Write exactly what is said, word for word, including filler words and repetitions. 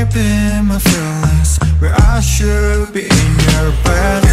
up in my feelings, where I should be in your bed.